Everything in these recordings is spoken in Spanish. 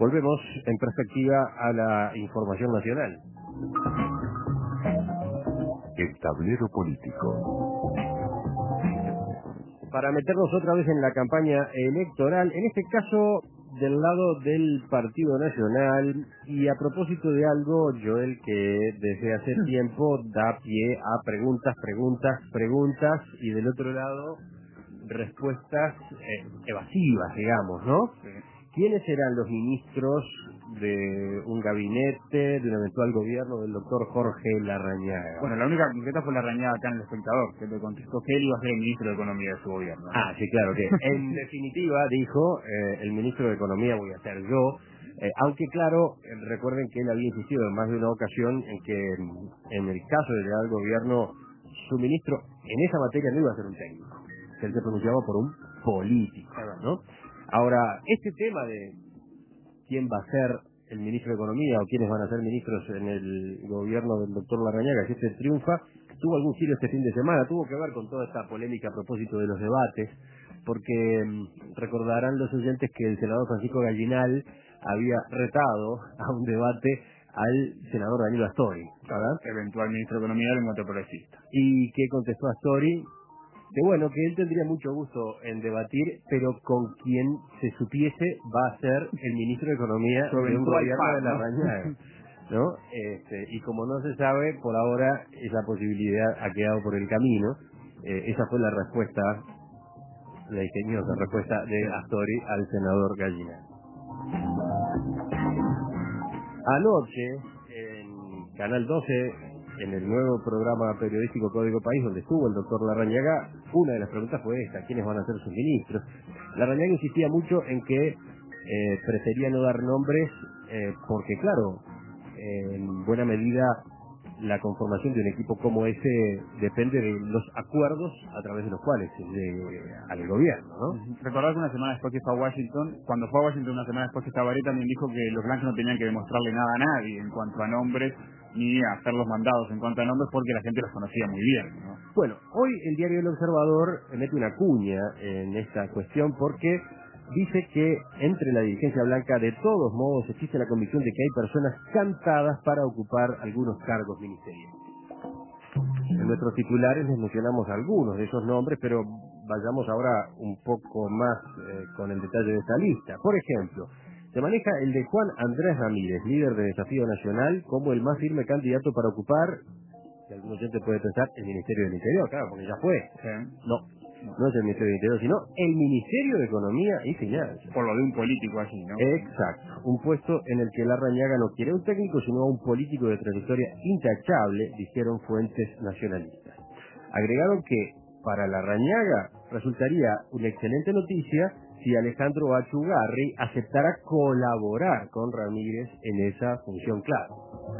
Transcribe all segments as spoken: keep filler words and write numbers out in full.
Volvemos en perspectiva a la información nacional. El tablero político. Para meternos otra vez en la campaña electoral, en este caso del lado del Partido Nacional, y a propósito de algo, Joel, que desde hace tiempo da pie a preguntas, preguntas, preguntas, y del otro lado, respuestas eh, evasivas, digamos, ¿no? Sí. ¿Quiénes serán los ministros de un gabinete, de un eventual gobierno del doctor Jorge Larrañaga? Bueno, la única concreta fue la rañada acá en El Espectador, que le contestó que él iba a ser el ministro de Economía de su gobierno, ¿no? Ah, sí, claro que en definitiva dijo eh, el ministro de Economía voy a ser yo, eh, aunque claro, eh, recuerden que él había insistido en más de una ocasión en que mm, en el caso de llegar al gobierno, su ministro en esa materia no iba a ser un técnico, que él se pronunciaba por un político, ¿no? Ahora, este tema de quién va a ser el ministro de Economía o quiénes van a ser ministros en el gobierno del doctor Larrañaga, si este triunfa, tuvo algún giro este fin de semana, tuvo que ver con toda esta polémica a propósito de los debates, porque mmm, recordarán los oyentes que el senador Francisco Gallinal había retado a un debate al senador Danilo Astori, ¿verdad? Eventual ministro de Economía del voto progresista. ¿Y qué contestó Astori? Que bueno, que él tendría mucho gusto en debatir, pero con quien se supiese va a ser el ministro de Economía Su de un eventual gobierno par, de ¿no? Larrañaga, ¿no? Este, y como no se sabe, por ahora esa posibilidad ha quedado por el camino. Eh, esa fue la respuesta, la ingeniosa respuesta de Astori al senador Gallina. Anoche, en Canal doce, en el nuevo programa periodístico Código País, donde estuvo el doctor Larrañaga, una de las preguntas fue esta: ¿quiénes van a ser sus ministros? Larrañaga insistía mucho en que eh, prefería no dar nombres eh, porque, claro, eh, en buena medida la conformación de un equipo como ese depende de los acuerdos a través de los cuales se llegue al gobierno, ¿no? Uh-huh. Recordar que una semana después que fue a Washington, cuando fue a Washington una semana después que estaba ahí, también dijo que los blancos no tenían que demostrarle nada a nadie en cuanto a nombres, ni a hacer los mandados en cuanto a nombres, porque la gente los conocía muy bien, ¿no? Bueno, hoy el diario El Observador mete una cuña en esta cuestión porque dice que entre la dirigencia blanca de todos modos existe la convicción de que hay personas cantadas para ocupar algunos cargos ministeriales. En nuestros titulares les mencionamos algunos de esos nombres, pero vayamos ahora un poco más eh, con el detalle de esta lista. Por ejemplo, se maneja el de Juan Andrés Ramírez, líder de Desafío Nacional, como el más firme candidato para ocupar, si algún oyente puede pensar, el Ministerio del Interior, claro, porque ya fue. Sí. No, no es el Ministerio del Interior, sino el Ministerio de Economía y Finanzas. Por lo de un político allí, ¿no? Exacto, un puesto en el que Larrañaga no quiere a un técnico, sino a un político de trayectoria intachable, dijeron fuentes nacionalistas. Agregaron que para Larrañaga resultaría una excelente noticia si Alejandro Achugarri aceptara colaborar con Ramírez en esa función clave.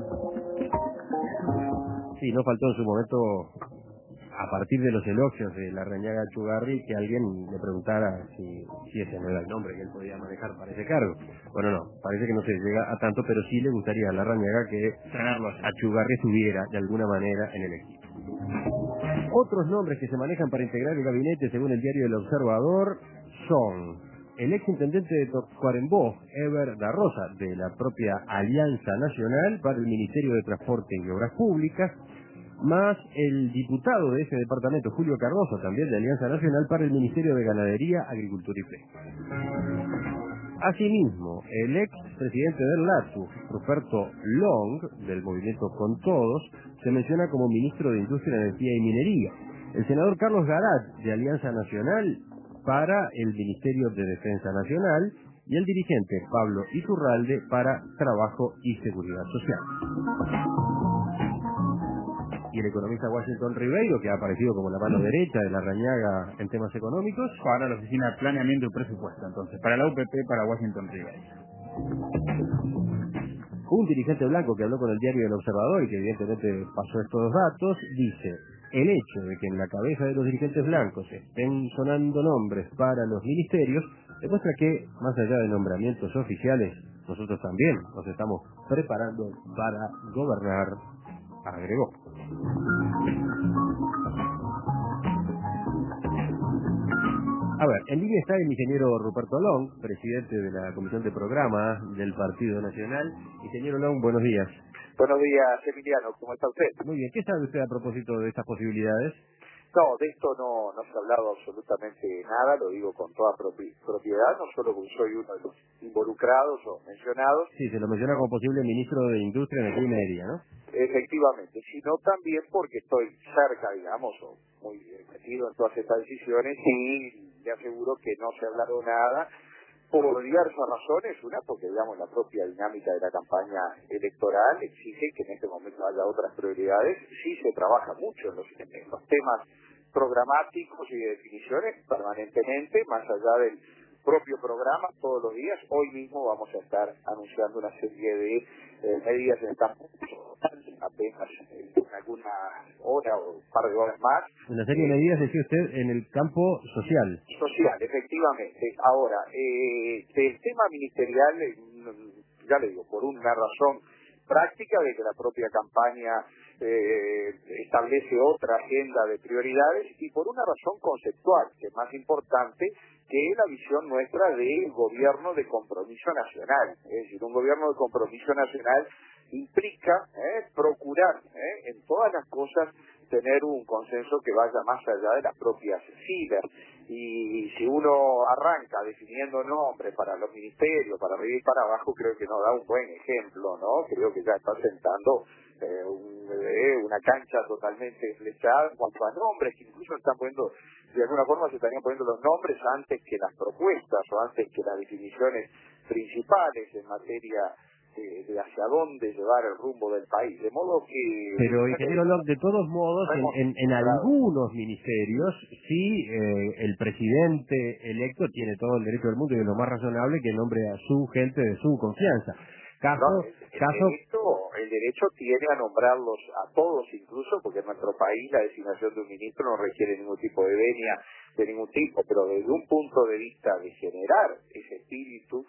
Sí, no faltó en su momento, a partir de los elogios de Larrañaga Achugarri, que alguien le preguntara si, si ese no era el nombre que él podía manejar para ese cargo. Bueno, no, parece que no se llega a tanto, pero sí le gustaría a Larrañaga que Achugarri estuviera de alguna manera en el equipo. Otros nombres que se manejan para integrar el gabinete, según el diario El Observador, son el ex intendente de Tacuarembó, Eber da Rosa, de la propia Alianza Nacional para el Ministerio de Transporte y Obras Públicas, más el diputado de ese departamento, Julio Cardoso, también de Alianza Nacional, para el Ministerio de Ganadería, Agricultura y Pesca. Asimismo, el ex presidente del LATU, Ruperto Long, del movimiento Con Todos, se menciona como ministro de Industria, Energía y Minería. El senador Carlos Garat, de Alianza Nacional, para el Ministerio de Defensa Nacional, y el dirigente Pablo Iturralde para Trabajo y Seguridad Social. Y el economista Washington Ribeiro, que ha aparecido como la mano derecha de Larrañaga en temas económicos, para la Oficina de Planeamiento y Presupuesto, entonces, para la U P P, para Washington Ribeiro. Un dirigente blanco que habló con el diario El Observador y que evidentemente pasó estos datos, dice: el hecho de que en la cabeza de los dirigentes blancos estén sonando nombres para los ministerios demuestra que, más allá de nombramientos oficiales, nosotros también nos estamos preparando para gobernar, agregó. A ver, en línea está el ingeniero Ruperto Long, presidente de la Comisión de Programa del Partido Nacional. Ingeniero Long, buenos días. Buenos días, Emiliano, ¿cómo está usted? Muy bien, ¿qué sabe usted a propósito de estas posibilidades? No, de esto no, no se ha hablado absolutamente nada, lo digo con toda propi propiedad, no solo porque soy uno de los involucrados o mencionados. Sí, se lo menciona como posible ministro de Industria, Energía y Minería, ¿no? Efectivamente, sino también porque estoy cerca, digamos, o muy metido en todas estas decisiones y le aseguro que no se ha hablado nada por diversas razones. Una, porque digamos la propia dinámica de la campaña electoral exige que en este momento haya otras prioridades. Sí se trabaja mucho en los, en los temas programáticos y de definiciones permanentemente, más allá del propio programa, todos los días. Hoy mismo vamos a estar anunciando una serie de eh, medidas en el campo apenas en alguna hora o un par de horas más. Una serie de medidas, decía usted, en el campo social. Social, efectivamente. Ahora, eh, el tema ministerial, eh, ya le digo, por una razón práctica de que la propia campaña eh, establece otra agenda de prioridades y por una razón conceptual, que es más importante, que es la visión nuestra del gobierno de compromiso nacional. Es decir, un gobierno de compromiso nacional implica eh, procurar eh, en todas las cosas tener un consenso que vaya más allá de las propias filas. Y si uno arranca definiendo nombres para los ministerios, para arriba y para abajo, creo que no da un buen ejemplo, ¿no? Creo que ya está sentando eh, un, eh, una cancha totalmente flechada en cuanto a nombres, que incluso están poniendo, de alguna forma se estarían poniendo los nombres antes que las propuestas o antes que las definiciones principales en materia De, de hacia dónde llevar el rumbo del país, de modo que... Pero, ingeniero Long, de todos modos, en, en, en algunos ministerios, sí, eh, el presidente electo tiene todo el derecho del mundo y es lo más razonable que nombre a su gente de su confianza. Caso, no, el, el, caso... derecho, el derecho tiene a nombrarlos a todos incluso, porque en nuestro país la designación de un ministro no requiere ningún tipo de venia de ningún tipo, pero desde un punto de vista de generar ese espíritu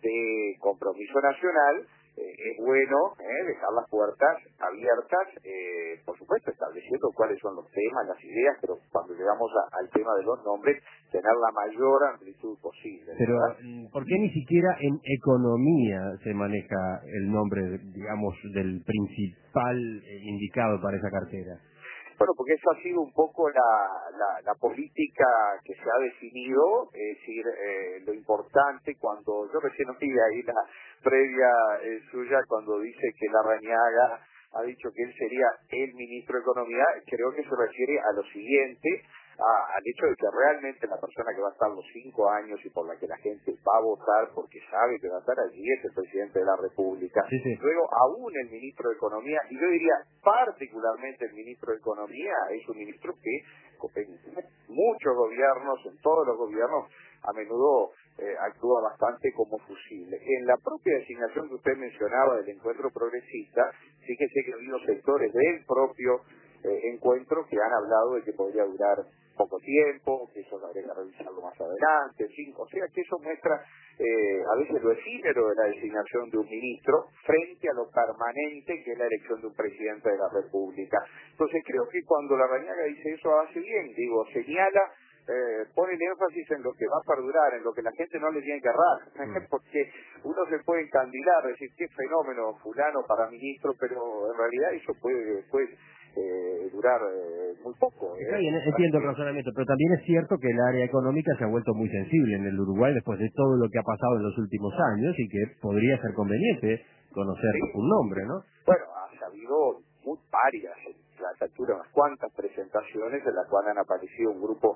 de compromiso nacional, eh, es bueno eh, dejar las puertas abiertas, eh, por supuesto estableciendo cuáles son los temas, las ideas, pero cuando llegamos a, al tema de los nombres, tener la mayor amplitud posible. Pero, ¿verdad? ¿por qué ni siquiera en economía se maneja el nombre, digamos, del principal eh, indicado para esa cartera? Bueno, porque eso ha sido un poco la, la, la política que se ha definido, es decir, eh, lo importante cuando, yo recién oí ahí la previa eh, suya cuando dice que Larrañaga ha dicho que él sería el ministro de Economía, creo que se refiere a lo siguiente, a, al hecho de que realmente la persona que va a estar los cinco años y por la que la gente va a votar porque sabe que va a estar allí es el presidente de la República. Sí, sí. Luego, aún el ministro de Economía, y yo diría particularmente el ministro de Economía, es un ministro que en muchos gobiernos, en todos los gobiernos, a menudo eh, actúa bastante como fusible. En la propia designación que usted mencionaba del encuentro progresista, fíjese que ha habido sectores del propio eh, encuentro que han hablado de que podría durar poco tiempo, que eso habría que revisarlo más adelante, en fin, o sea que eso muestra eh, a veces lo efímero de la designación de un ministro frente a lo permanente que es la elección de un presidente de la República. Entonces creo que cuando Larrañaga dice eso hace bien, digo, señala, eh, pone el énfasis en lo que va a perdurar, en lo que la gente no le tiene que errar, porque uno se puede encandilar, decir qué fenómeno fulano para ministro, pero en realidad eso puede después Eh, durar eh, muy poco. ¿eh? Está bien, entiendo el razonamiento, pero también es cierto que el área económica se ha vuelto muy sensible en el Uruguay después de todo lo que ha pasado en los últimos años y que podría ser conveniente conocer Sí. un nombre, ¿no? Bueno, ha habido muy varias, en la altura unas cuantas presentaciones en las cuales han aparecido un grupo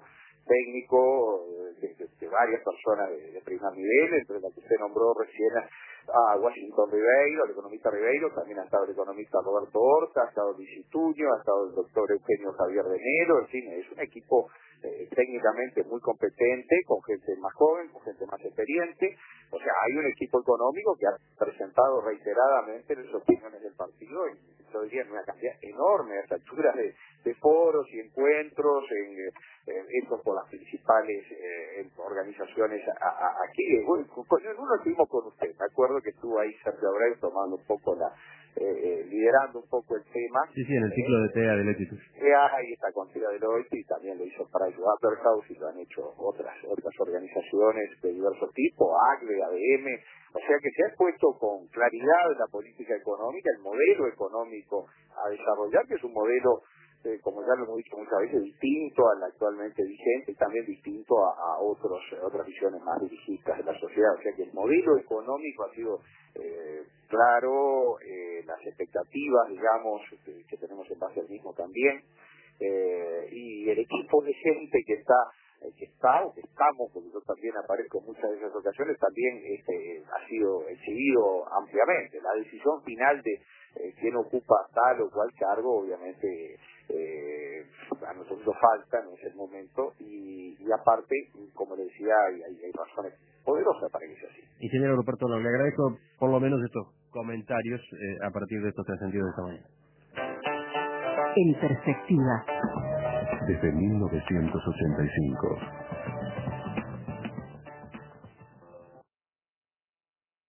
técnico de, de, de varias personas de, de primer nivel, entre las que usted nombró recién a Washington Ribeiro, el economista Ribeiro, también ha estado el economista Roberto Horta, ha estado Luis Ituño, ha estado el doctor Eugenio Javier de Nero, en fin, es un equipo eh, técnicamente muy competente, con gente más joven, con gente más experiente, o sea, hay un equipo económico que ha presentado reiteradamente las opiniones del partido, y yo diría en una cantidad enorme a estas alturas de, de foros y encuentros, en, en, hechos por las principales principales eh, organizaciones a, a, aquí. Bueno, con, en uno estuvimos con usted, me acuerdo que estuvo ahí Sergio Abreu tomando un poco la, eh, eh, liderando un poco el tema. Sí, sí, en el ciclo de T E A del Etitus. Eh, ahí está con Tira del Oiti y también lo hizo Price Waterhouse y lo han hecho otras otras organizaciones de diversos tipos, A C L E, A D M. O sea que se ha expuesto con claridad la política económica, el modelo económico a desarrollar, que es un modelo, eh, como ya lo hemos dicho muchas veces, distinto al actualmente vigente y también distinto a, a otros otras visiones más dirigistas de la sociedad. O sea que el modelo económico ha sido eh, claro, eh, las expectativas, digamos, que, que tenemos en base al mismo también, eh, y el equipo de gente que está que está o que estamos, porque yo también aparezco en muchas de esas ocasiones, también este, ha sido exhibido ampliamente. La decisión final de eh, quién ocupa tal o cual cargo, obviamente, eh, a nosotros nos falta, no es el momento, y, y aparte, como le decía, hay, hay, hay razones poderosas para que sea así. Ingeniero Ruperto, le agradezco por lo menos estos comentarios eh, a partir de estos trascendidos de esta mañana. En perspectiva. Desde mil novecientos ochenta y cinco.